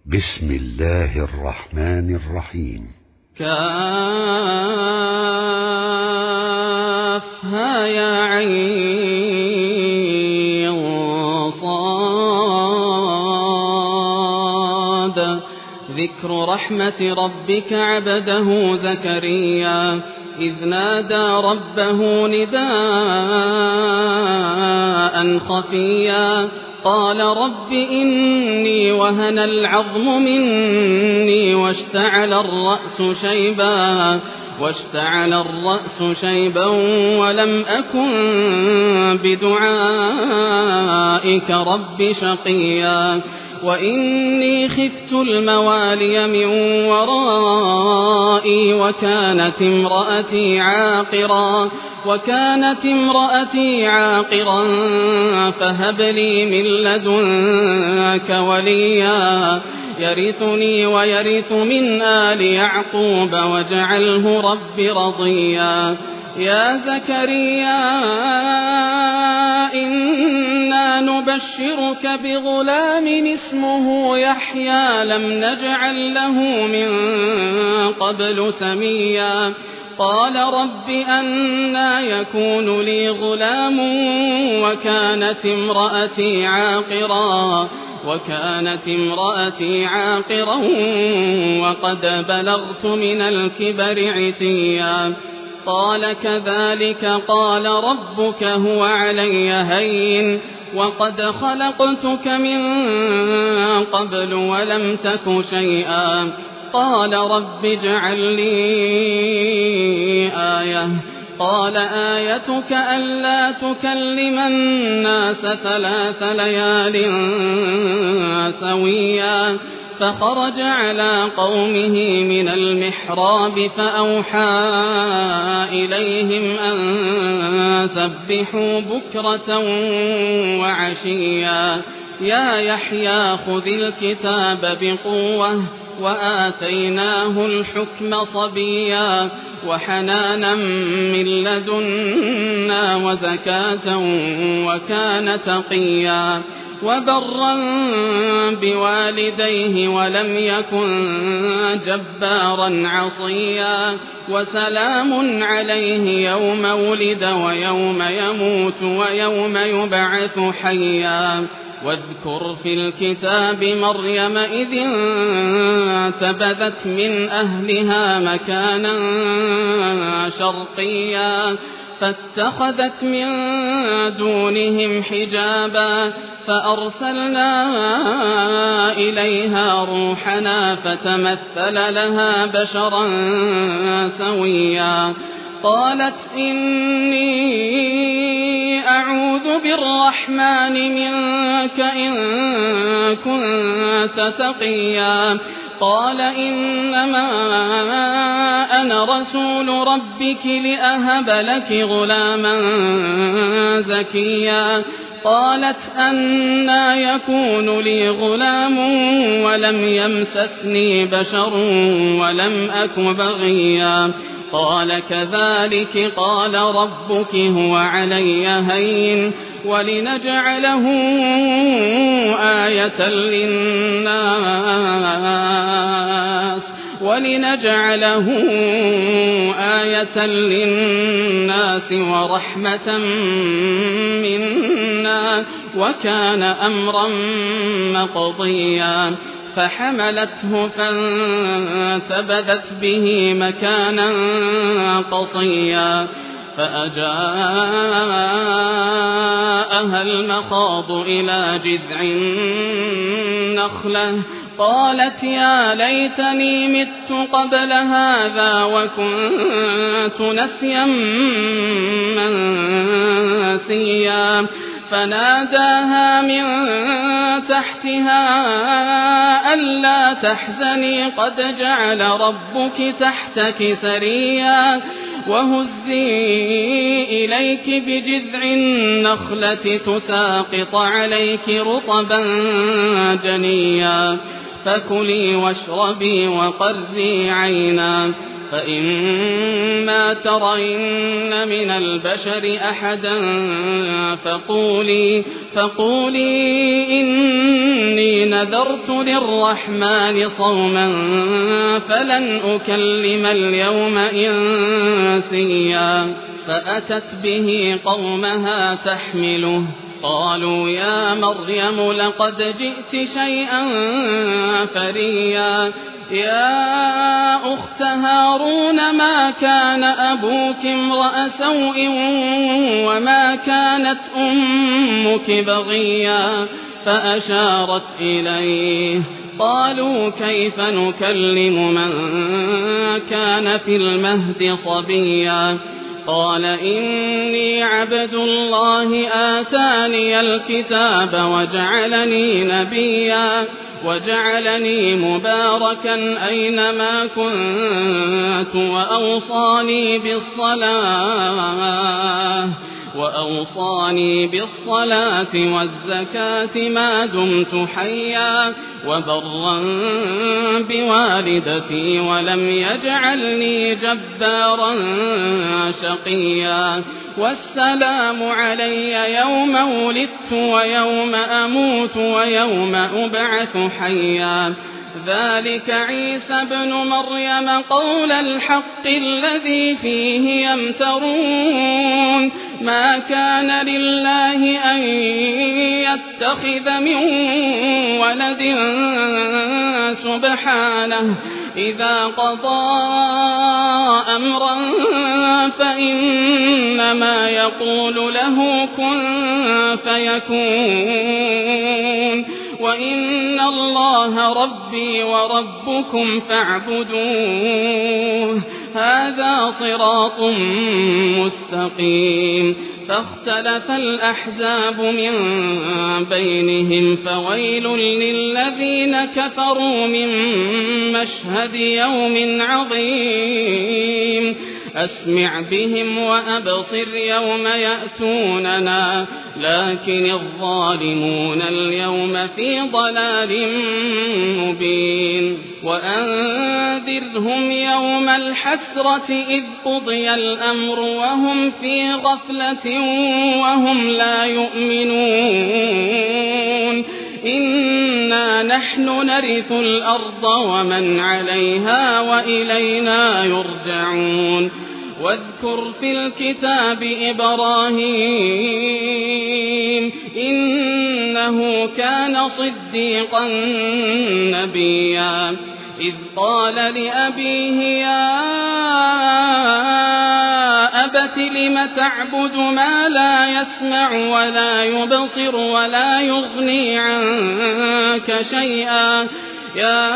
بسم الله الرحمن الرحيم. كافها يا عين صاد. ذكر رحمة ربك عبده زكريا إذ نادى ربه نداء خفيا قال رب إني وهن العظم مني واشتعل الرأس شيبا ولم أكن بدعائك رب شقيا وإني خفت الموالي من ورائي وكانت امرأتي عاقرا فهب لي من لدنك وليا يرثني ويرث من آل يعقوب واجعله رب رضيا. يا زكريا إنا نبشرك بغلام اسمه يحيى لم نجعل له من قبل سميا. قال رب أنى يكون لي غلام وكانت امرأتي عاقرا وقد بلغت من الكبر عتيا. قال كذلك قال ربك هو علي هين وقد خلقتك من قبل ولم تك شيئا. قال رب اجعل لي آية. قال آيتك ألا تكلم الناس 3 ليال سويا. فخرج على قومه من المحراب فأوحى إليهم أن سبحوا بكرة وعشيا. يا يحيى خذ الكتاب بقوة وآتيناه الحكم صبيا وحنانا من لدنا وزكاة وكان تقيا وبرا بوالديه ولم يكن جبارا عصيا. وسلام عليه يوم ولد ويوم يموت ويوم يبعث حيا. واذكر في الكتاب مريم إذ انتبذت من أهلها مكانا شرقيا فاتخذت من دونهم حجابا فأرسلنا إليها روحنا فتمثل لها بشرا سويا. قالت إني أعوذ بالرحمن منك إن كنت تقيا. قال إنما أنا رسول ربك لأهب لك غلاما زكيا. قالت أنى يكون لي غلام ولم يمسسني بشر ولم أك بغيا. قال كذلك قال ربك هو علي هين ولنجعله آية للناس ورحمة منا وكان أمرا مقضيا. فحملته فانتبذت به مكانا قصيا. فأجاءها المخاض إلى جذع النخلة قالت يا ليتني مت قبل هذا وكنت نسيا منسيا. فناداها من تحتها ألا تحزني قد جعل ربك تحتك سريا. وهزي إليك بجذع النخلة تساقط عليك رطبا جنيا. فكلي واشربي وقري عينا فإما ترين من البشر أحدا فقولي إني نذرت للرحمن صوما فلن أكلم اليوم إنسيا. فأتت به قومها تحمله قالوا يا مريم لقد جئت شيئا فريا. يا أخت هارون ما كان أبوك امرأ سوء وما كانت أمك بغيا. فأشارت إليه قالوا كيف نكلم من كان في المهد صبيا. قال إني عبد الله آتاني الكتاب وجعلني نبيا وجعلني مباركا أينما كنت وأوصاني بالصلاة والزكاة ما دمت حيا وبرا بوالدتي ولم يجعلني جبارا شقيا. والسلام علي يوم ولدت ويوم أموت ويوم أبعث حيا. ذلك عيسى ابن مريم قول الحق الذي فيه يمترون. ما كان لله أن يتخذ من ولد سبحانه إذا قضى أمرا فإنما يقول له كن فيكون. وإن الله ربي وربكم فاعبدوه هذا صراط مستقيم. فاختلف الأحزاب من بينهم فويل للذين كفروا من مشهد يوم عظيم. أسمع بهم وأبصر يوم يأتوننا لكن الظالمون اليوم في ضلال مبين. وأنذرهم يوم الحسرة إذ قضي الأمر وهم في غفلة وهم لا يؤمنون. إنا نحن نرث الأرض ومن عليها وإلينا يرجعون. واذكر في الكتاب إبراهيم إنه كان صديقا نبيا. إذ قال لأبيه يا أبت لم تعبد ما لا يسمع ولا يبصر ولا يغني عنك شيئا. يا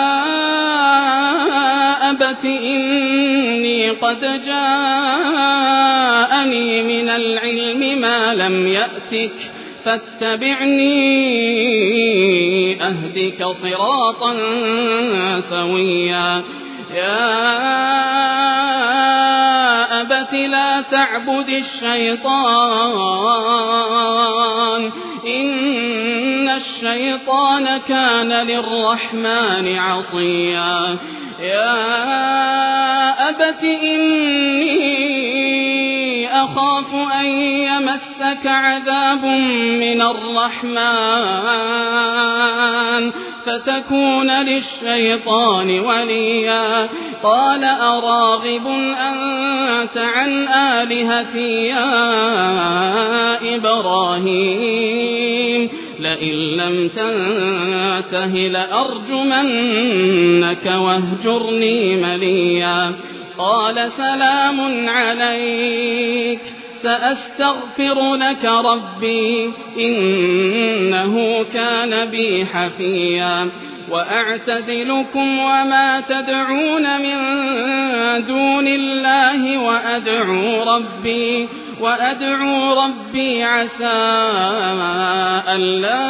أبت إني قد جاءني من العلم ما لم يأتك فاتبعني أهدك صراطا سويا. يا أبت لا تعبد الشيطان إن الشيطان كان للرحمن عصيا. يا أبت إني أخاف أن يمسك عذاب من الرحمن فتكون للشيطان وليا. قال أراغب أنت عن آلهتي يا إبراهيم لئن لم تنته لأرجمنك واهجرني مليا. قال سلام عليك سأستغفر لك ربي إنه كان بي حفيا. وأعتزلكم وما تدعون من دون الله وأدعو ربي عسى ألا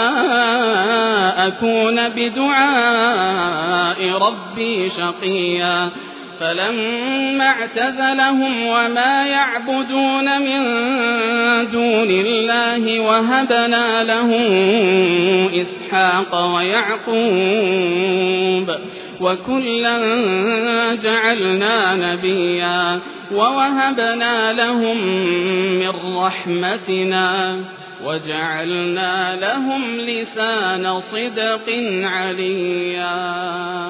أكون بدعاء ربي شقيا. فلما اعتزلهم وما يعبدون من دون الله وهبنا له إسحاق ويعقوب وكلا جعلنا نبيا ووهبنا لهم من رحمتنا وجعلنا لهم لسان صدق عليا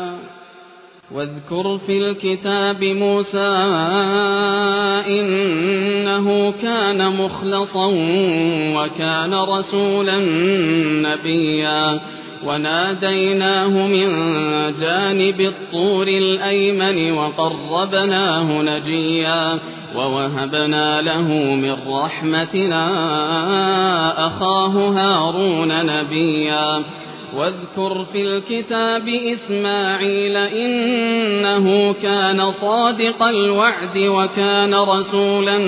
واذكر في الكتاب موسى إنه كان مخلصا وكان رسولا نبيا وناديناه من جانب الطور الأيمن وقربناه نجيا ووهبنا له من رحمتنا أخاه هارون نبيا واذكر في الكتاب إسماعيل إنه كان صادق الوعد وكان رسولا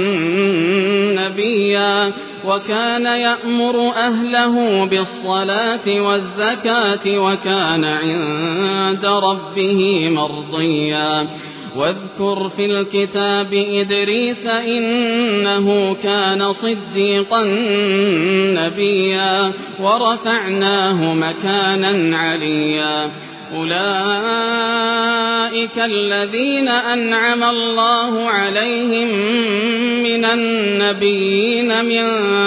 نبيا وكان يأمر أهله بالصلاة والزكاة وكان عند ربه مرضيا واذكر في الكتاب إدريس إنه كان صديقا نبيا ورفعناه مكانا عليا أولئك الذين أنعم الله عليهم من النبيين من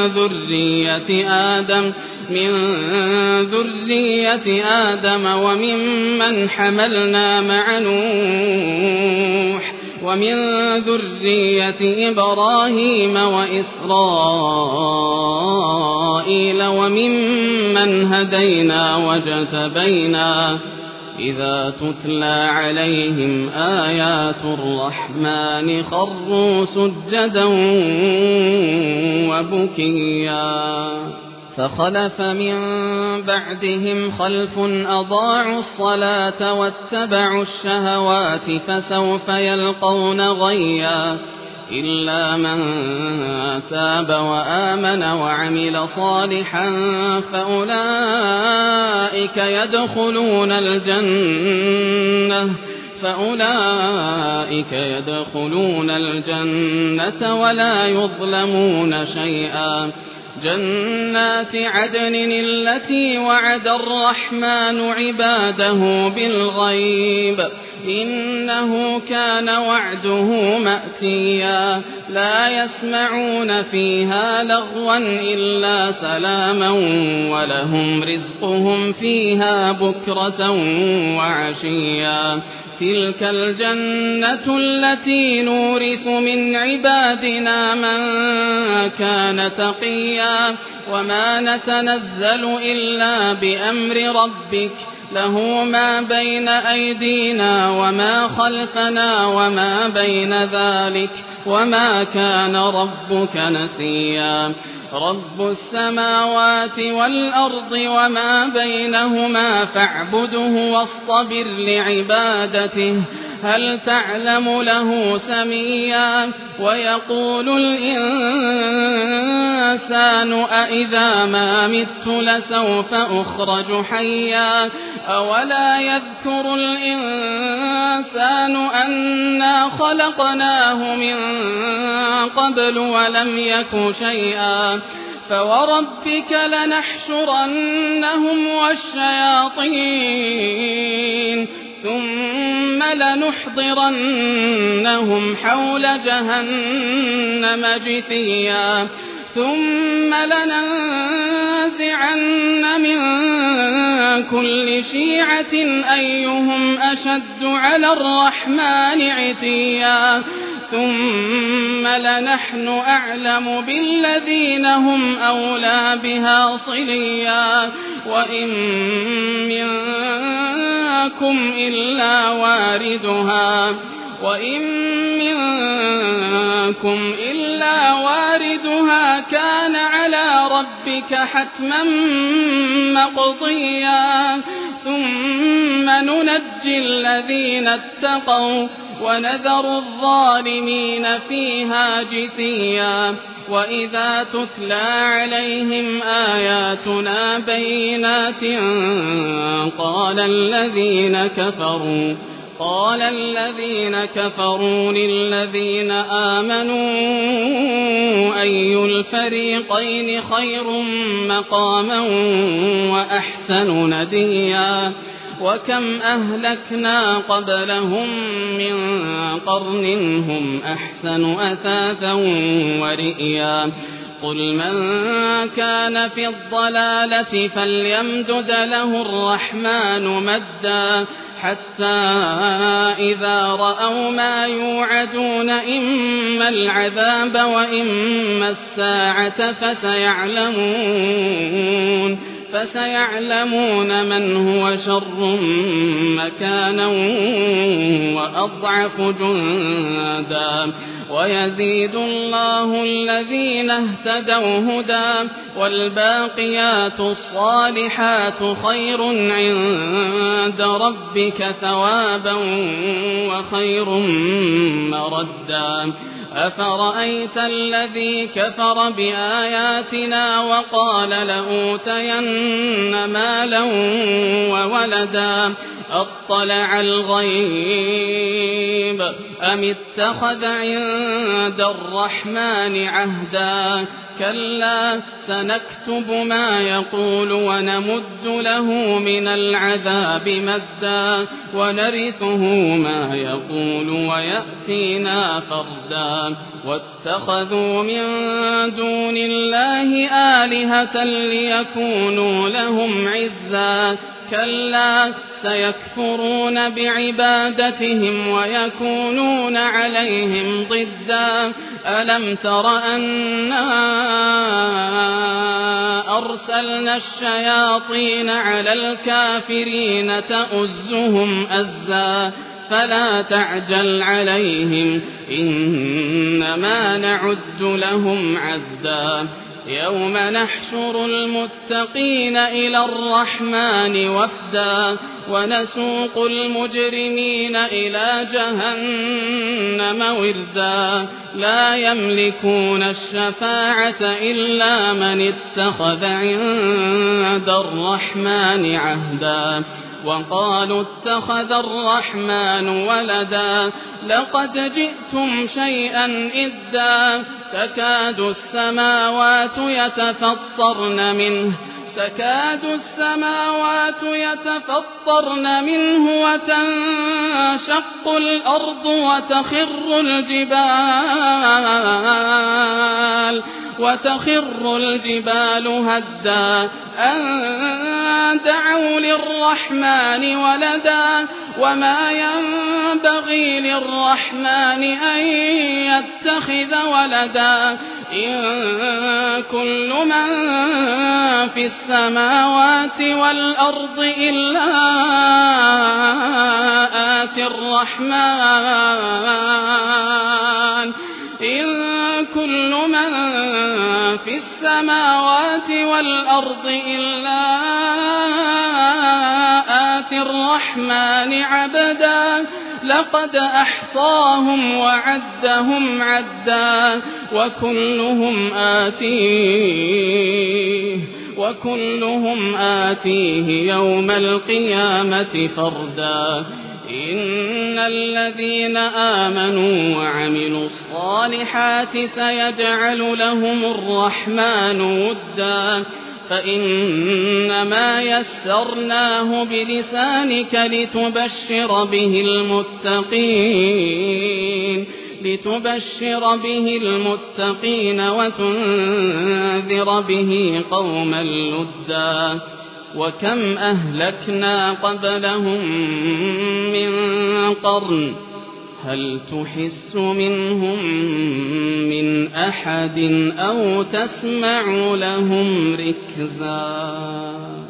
ذرية آدم وممن حملنا مع نوح ومن ذرية إبراهيم وإسرائيل وممن هدينا واجتبينا إذا تتلى عليهم آيات الرحمن خروا سجدا وبكيا فخلف من بعدهم خلف أضاعوا الصلاة واتبعوا الشهوات فسوف يلقون غيا إلا من تاب وآمن وعمل صالحا فأولئك يدخلون الجنة ولا يظلمون شيئا جنات عدن التي وعد الرحمن عباده بالغيب إنه كان وعده مأتيا لا يسمعون فيها لغوا إلا سلاما ولهم رزقهم فيها بكرة وعشيا تلك الجنة التي نورث من عبادنا من كان تقيا وما نتنزل إلا بأمر ربك له ما بين أيدينا وما خلفنا وما بين ذلك وما كان ربك نسيا رب السماوات والأرض وما بينهما فاعبده واصطبر لعبادته هل تعلم له سميا ويقول الإنسان أإذا ما مت لسوف أخرج حيا أولا يذكر الإنسان أنا خلقناه من قبل ولم يك شيئا فوربك لنحشرنهم والشياطين ثم لنحضرنهم حول جهنم جثيا ثم لننزعن من كل شيعة أيهم أشد على الرحمن عتيا ثم لنحن أعلم بالذين هم أولى بها صليا وإن منكم إلا واردها كان على ربك حتما مقضيا ثم ننجي الذين اتقوا ونذر الظالمين فيها جثيا وإذا تتلى عليهم آياتنا بينات قال الذين كفروا للذين آمنوا أي الفريقين خير مقاما وأحسن نديا وكم أهلكنا قبلهم من قرن هم أحسن أثاثا ورئيا قل من كان في الضلالة فليمدد له الرحمن مدا حتى إذا رأوا ما يوعدون إما العذاب وإما الساعة فسيعلمون من هو شر مكانا وأضعف جندا ويزيد الله الذين اهتدوا هدى والباقيات الصالحات خير عند ربك ثوابا وخير مردا أفرأيت الذي كفر بآياتنا وقال لأوتين مالا وولدا أطلع الغيب أم اتخذ عند الرحمن عهدا كلا سنكتب ما يقول ونمد له من العذاب مدا ونرثه ما يقول ويأتينا فردا واتخذوا من دون الله آلهة ليكونوا لهم عزا كلا سيكفرون بعبادتهم ويكونون عليهم ضدا ألم تر أنا أرسلنا الشياطين على الكافرين تؤزهم أزا فلا تعجل عليهم إنما نعد لهم عدا يوم نحشر المتقين إلى الرحمن وفدا ونسوق المجرمين إلى جهنم وردا لا يملكون الشفاعة إلا من اتخذ عند الرحمن عهدا وقالوا اتخذ الرحمن ولدا لقد جئتم شيئا إدا تكاد السماوات يتفطرن منه وتنشق الأرض وتخر الجبال هدا أن دعوا للرحمن ولدا وما ينبغي للرحمن أن يتخذ ولدا إن كل من في السماوات والأرض إلا آتي الرحمن إن كل من في السماوات والأرض إلا آتي الرحمن عبدا لقد أحصاهم وعدهم عدا وكلهم آتيه يوم القيامة فردا إن الذين آمنوا وعملوا الصالحات سيجعل لهم الرحمن ودا فإنما يسرناه بلسانك لتبشر به المتقين وتنذر به قوما لدا وكم أهلكنا قبلهم من قرن هل تحس منهم من أحد أو تسمع لهم ركزا